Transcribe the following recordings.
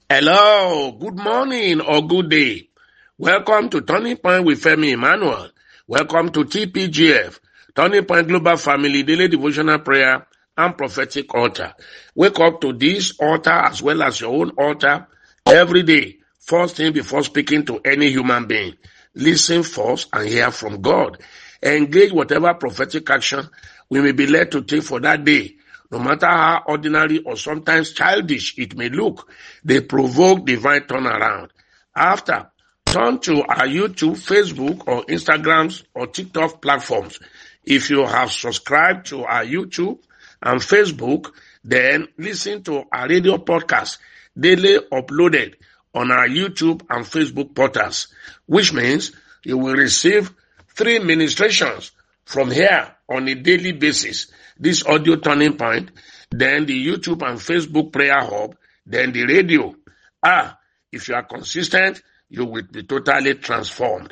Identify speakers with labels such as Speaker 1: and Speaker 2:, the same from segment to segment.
Speaker 1: Hello, good morning or good day. Welcome to Turning Point with Femi Emmanuel. Welcome to TPGF, Turning Point Global Family Daily Devotional Prayer and Prophetic Altar. Wake up to this altar as well as your own altar every day. First thing before speaking to any human being. Listen first and hear from God. Engage whatever prophetic action we may be led to take for that day. No matter how ordinary or sometimes childish it may look, they provoke divine turnaround. After, turn to our YouTube, Facebook, or Instagrams or TikTok platforms. If you have subscribed to our YouTube and Facebook, then listen to our radio podcast daily uploaded on our YouTube and Facebook portals, which means you will receive 3 ministrations from here on a daily basis. This audio turning point, then the YouTube and Facebook prayer hub, then the radio. If you are consistent, you will be totally transformed.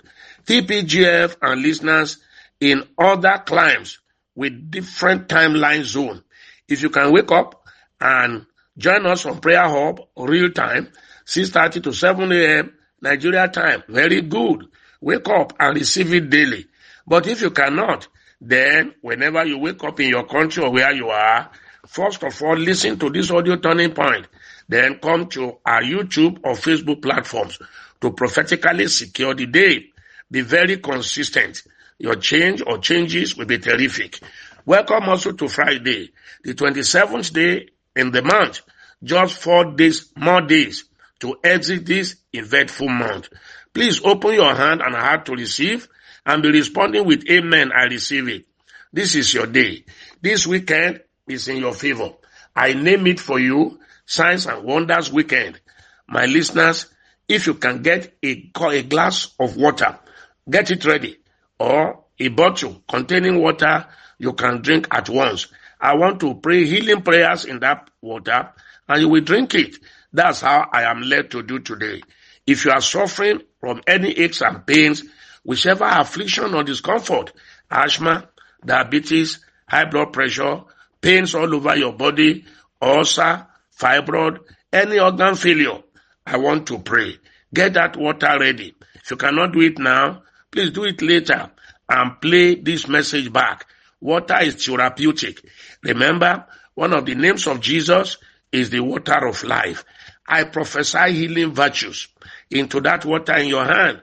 Speaker 1: TPGF and listeners in other climes with different timeline zone. If you can wake up and join us on prayer hub real time, 6:30 to 7 a.m. Nigeria time. Very good. Wake up and receive it daily. But if you cannot, then whenever you wake up in your country or where you are, first of all, listen to this audio turning point. Then come to our YouTube or Facebook platforms to prophetically secure the day. Be very consistent. Your change or changes will be terrific. Welcome also to Friday, the 27th day in the month. Just 4 days, more days to exit this eventful month. Please open your hand and heart to receive and be responding with amen, I receive it. This is your day. This weekend is in your favor. I name it for you, Signs and Wonders Weekend. My listeners, if you can get a glass of water, get it ready, or a bottle containing water you can drink at once. I want to pray healing prayers in that water, and you will drink it. That's how I am led to do today. If you are suffering from any aches and pains, whichever affliction or discomfort, asthma, diabetes, high blood pressure, pains all over your body, ulcer, fibroid, any organ failure, I want to pray. Get that water ready. If you cannot do it now, please do it later and play this message back. Water is therapeutic. Remember, one of the names of Jesus is the water of life. I prophesy healing virtues into that water in your hand.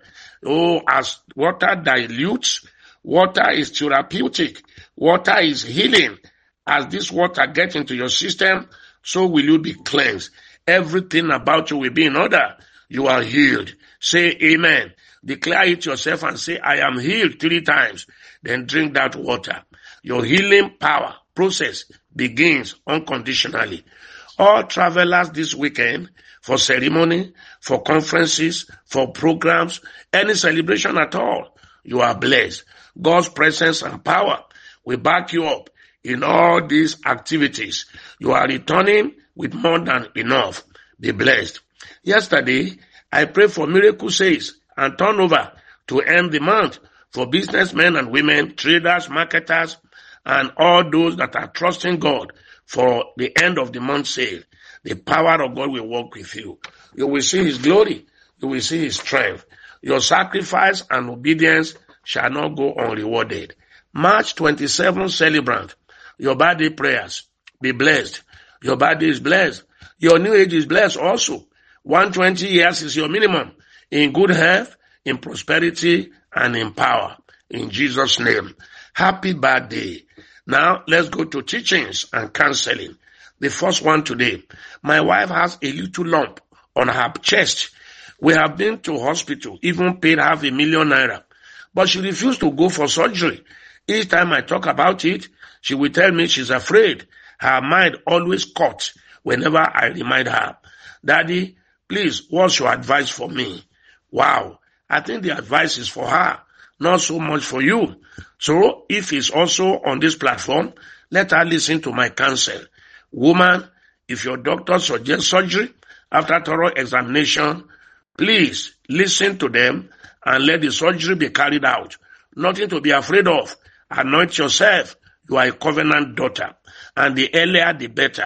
Speaker 1: As water dilutes, water is therapeutic. Water is healing. As this water gets into your system, so will you be cleansed. Everything about you will be in order. You are healed. Say amen. Declare it yourself and say, I am healed 3 times. Then drink that water. Your healing power process begins unconditionally. All travelers this weekend, for ceremony, for conferences, for programs, any celebration at all, you are blessed. God's presence and power will back you up in all these activities. You are returning with more than enough. Be blessed. Yesterday, I prayed for miracle sales and turnover to end the month for businessmen and women, traders, marketers, and all those that are trusting God for the end of the month sale. The power of God will work with you. You will see His glory. You will see His strength. Your sacrifice and obedience shall not go unrewarded. March 27 celebrant. Your birthday prayers. Be blessed. Your birthday is blessed. Your new age is blessed also. 120 years is your minimum. In good health, in prosperity, and in power. In Jesus' name. Happy birthday. Now, let's go to teachings and counseling. The first one today. My wife has a little lump on her chest. We have been to hospital, even paid $500,000. But she refused to go for surgery. Each time I talk about it, she will tell me she's afraid. Her mind always cuts whenever I remind her. Daddy, please, what's your advice for me? Wow, I think the advice is for her, not so much for you. So, if it's also on this platform, let her listen to my counsel. Woman, if your doctor suggests surgery after thorough examination, please listen to them and let the surgery be carried out. Nothing to be afraid of. Anoint yourself. You are a covenant daughter. And the earlier, the better.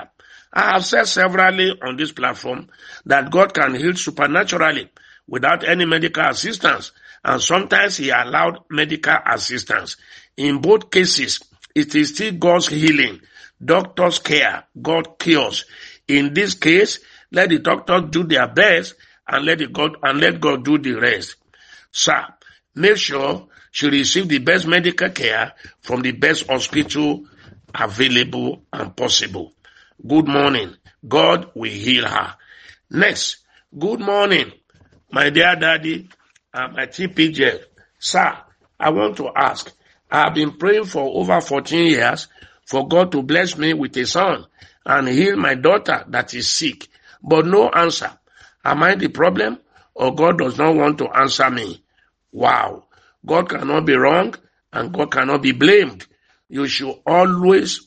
Speaker 1: I have said severally on this platform that God can heal supernaturally without any medical assistance, and sometimes he allowed medical assistance. In both cases, it is still God's healing. Doctors care, God cures. In this case, let the doctors do their best and let God do the rest. Sir, make sure she receive the best medical care from the best hospital available and possible. Good morning. God will heal her. Next, good morning, my dear daddy and my TPJ. Sir, I want to ask, I have been praying for over 14 years for God to bless me with a son and heal my daughter that is sick, but no answer. Am I the problem, or God does not want to answer me? Wow. God cannot be wrong and God cannot be blamed. You should always,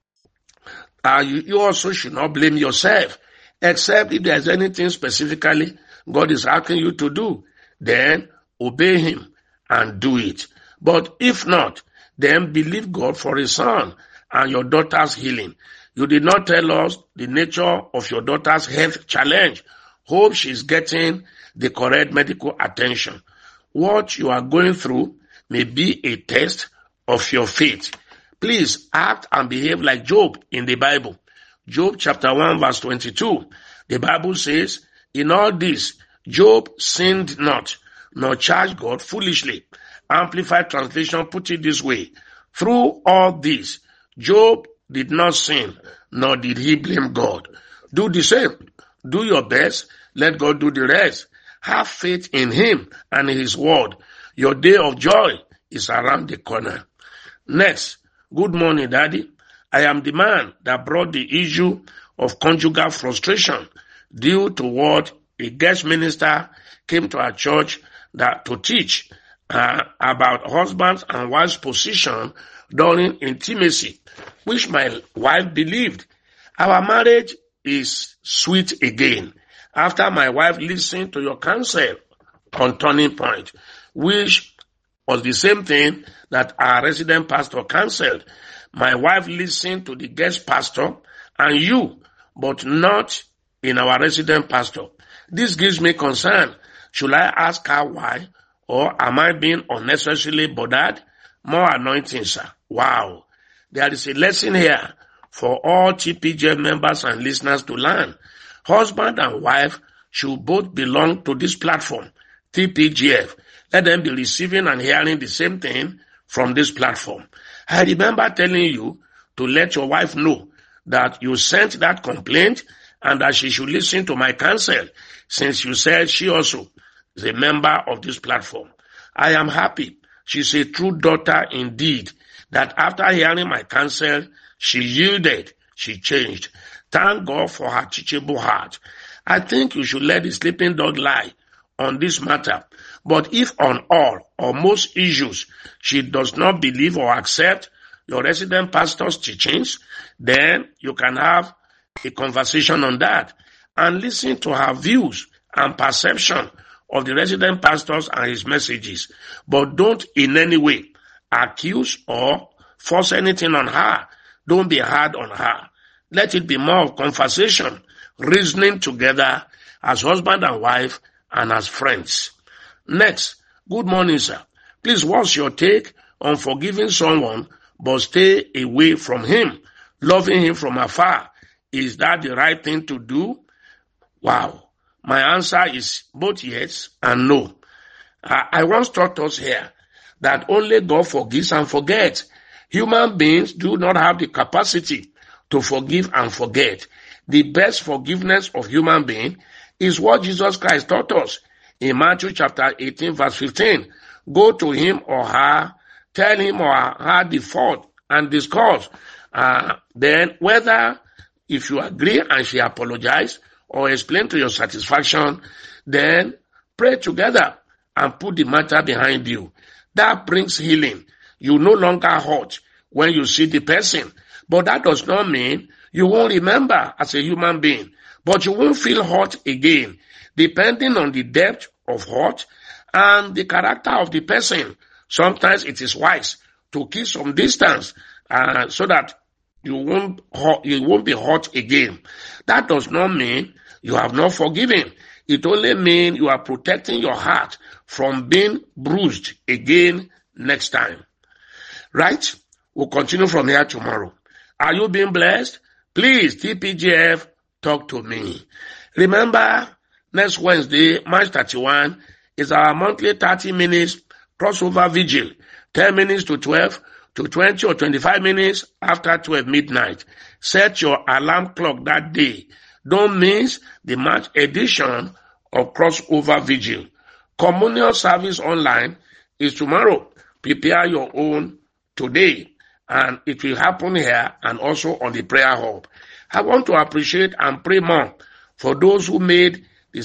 Speaker 1: you also should not blame yourself, except if there's anything specifically God is asking you to do, then obey him and do it. But if not, then believe God for his son and your daughter's healing. You did not tell us the nature of your daughter's health challenge. Hope she's getting the correct medical attention. What you are going through may be a test of your faith. Please act and behave like Job in the Bible. Job chapter 1 verse 22. The Bible says, in all this, Job sinned not, nor charged God foolishly. Amplified translation put it this way. Through all this, Job did not sin, nor did he blame God. Do the same. Do your best. Let God do the rest. Have faith in him and his word. Your day of joy is around the corner. Next, good morning, Daddy. I am the man that brought the issue of conjugal frustration due to what a guest minister came to our church to teach about husbands and wives' position during intimacy, which my wife believed. Our marriage is sweet again after my wife listened to your counsel on Turning Point, which was the same thing that our resident pastor counseled. My wife listened to the guest pastor and you, but not in our resident pastor. This gives me concern. Should I ask her why, or am I being unnecessarily bothered? More anointing, sir. Wow. There is a lesson here for all TPJ members and listeners to learn. Husband and wife should both belong to this platform, TPGF. Let them be receiving and hearing the same thing from this platform. I remember telling you to let your wife know that you sent that complaint and that she should listen to my counsel, since you said she also is a member of this platform. I am happy. She's a true daughter indeed, that after hearing my counsel, she yielded, she changed. Thank God for her teachable heart. I think you should let the sleeping dog lie on this matter. But if on all or most issues she does not believe or accept your resident pastor's teachings, then you can have a conversation on that and listen to her views and perception of the resident pastors and his messages. But don't in any way accuse or force anything on her. Don't be hard on her. Let it be more of conversation, reasoning together as husband and wife and as friends. Next, good morning, sir. Please, what's your take on forgiving someone but stay away from him, loving him from afar? Is that the right thing to do? Wow. My answer is both yes and no. I once taught us here that only God forgives and forgets. Human beings do not have the capacity to forgive and forget. The best forgiveness of human being is what Jesus Christ taught us in Matthew chapter 18 verse 15. Go to him or her, tell him or her the fault and discuss. Then whether if you agree and she apologize or explain to your satisfaction, then pray together and put the matter behind you. That brings healing. You no longer hurt when you see the person. But that does not mean you won't remember as a human being. But you won't feel hurt again, depending on the depth of hurt and the character of the person. Sometimes it is wise to keep some distance so that you won't be hurt again. That does not mean you have not forgiven. It only means you are protecting your heart from being bruised again next time. Right? We'll continue from here tomorrow. Are you being blessed? Please, TPGF, talk to me. Remember, next Wednesday, March 31, is our monthly 30 minutes crossover vigil. 10 minutes to 12 to 20 or 25 minutes after 12 midnight. Set your alarm clock that day. Don't miss the March edition of crossover vigil. Communion service online is tomorrow. Prepare your own today, and it will happen here and also on the prayer hub. I want to appreciate and pray more for those who made the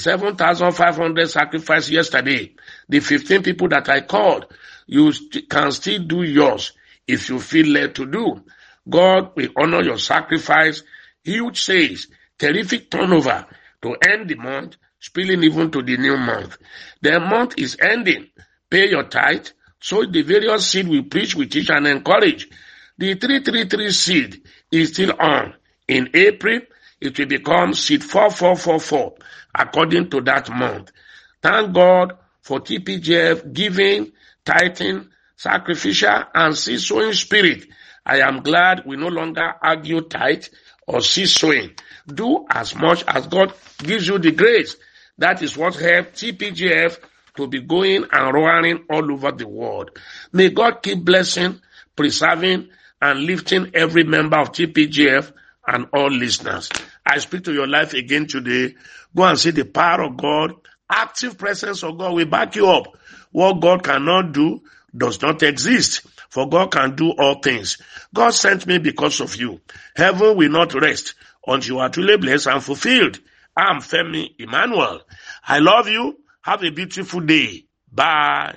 Speaker 1: 7,500 sacrifice yesterday. The 15 people that I called, you can still do yours if you feel led to do. God will honor your sacrifice. Huge sales, terrific turnover to end the month, spilling even to the new month. The month is ending. Pay your tithe, sow the various seed we preach, we teach, and encourage. The 333 seed is still on. In April, it will become seed 4444 according to that month. Thank God for TPGF giving, tithing, sacrificial, and seed sowing spirit. I am glad we no longer argue tithe or seed sowing. Do as much as God gives you the grace. That is what helped TPGF to be going and roaring all over the world. May God keep blessing, preserving, and lifting every member of TPGF and all listeners. I speak to your life again today. Go and see the power of God. Active presence of God will back you up. What God cannot do does not exist, for God can do all things. God sent me because of you. Heaven will not rest until you are truly blessed and fulfilled. I'm Femi Emmanuel. I love you. Have a beautiful day. Bye.